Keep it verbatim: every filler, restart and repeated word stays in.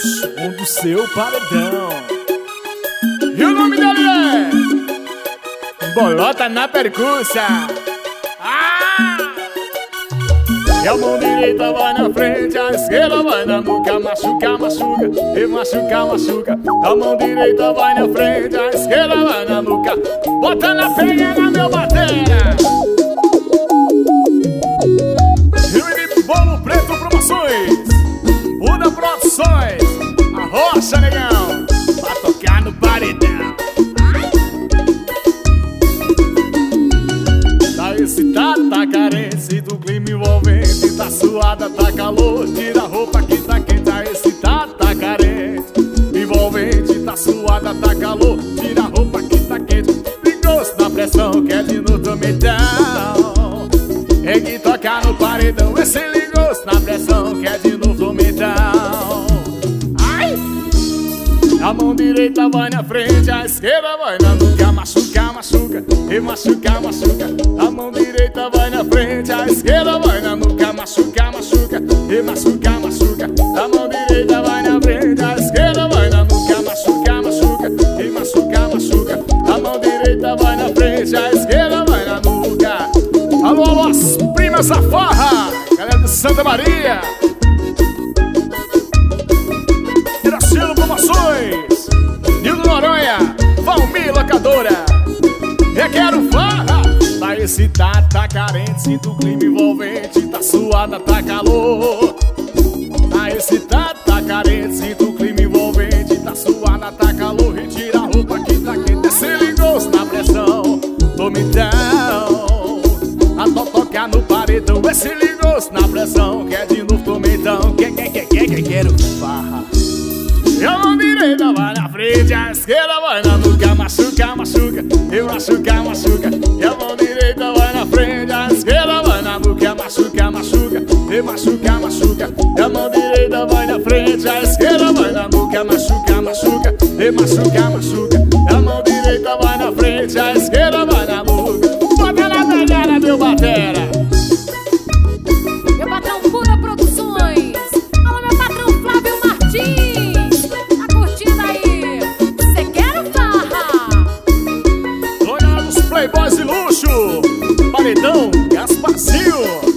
som do seu paredão. E o nome dele é Bolota na percussa. Ah! E a mão direita vai na frente, a esquerda vai na nuca. Machuca, machuca, e machuca, machuca. A mão direita vai na frente, a esquerda vai na nuca. Bota na pegada, meu batera. E o Bolo Preto Promoções, Buda Produções, a Rocha, negão, pra tocar no paredão. Tá excitado, tá carente, sinto o clima envolvente. Tá suada, tá calor, tira a roupa que tá quente. Tá excitado, tá carente, envolvente. Tá suada, tá calor, tira a roupa que tá quente. Ligou-se na pressão, quer de novo então. É que toca no paredão, esse ligou-se na pressão, quer de novo então. Ai! A mão direita vai na frente, a esquerda vai na nuca. Machuca, machuca, e machuca, machuca. A mão direita vai na frente, a esquerda vai na nuca. Machuca, machuca, e machuca, machuca. A mão direita vai na frente, a esquerda vai na nuca. Machuca, machuca, e machuca, machuca. A mão direita vai na frente, a esquerda vai na nuca. Alô, alô, as primas da farra, galera de Santa Maria, Iracilo Promoções, Nildo Noronha, Valmir Locadora. Eu quero farra. Tá excitado, tá carente, sinto o clima envolvente. Tá suada, tá calor. Tá excitado, tá carente, sinto o clima envolvente. Tá suada, tá calor, retira a roupa que tá quente. Se ligou-se na pressão, toma então. A tocar no paredão, esse ligou-se na pressão, quer de novo toma então. Quer, quer, quer, quer, quer, quero farra. E a mão direita vai na frente, a esquerda vai na nuca. Machuca, machuca, e machuca, machuca. E a mão direita vai na frente, a esquerda vai na nuca. Machuca, machuca, e machuca, machuca. E a mão direita vai na frente, a esquerda vai na nuca. Machuca, machuca, e machuca, machuca. E a mão direita vai na frente, a esquerda vai na nuca. Bota na pegada, meu batera. Meu patrão Buda Produções. Alô, meu patrão Flávio Martins. Tá curtindo aí? Cê quer farra? Olha os playboys de luxo, paredão Gasparzinho.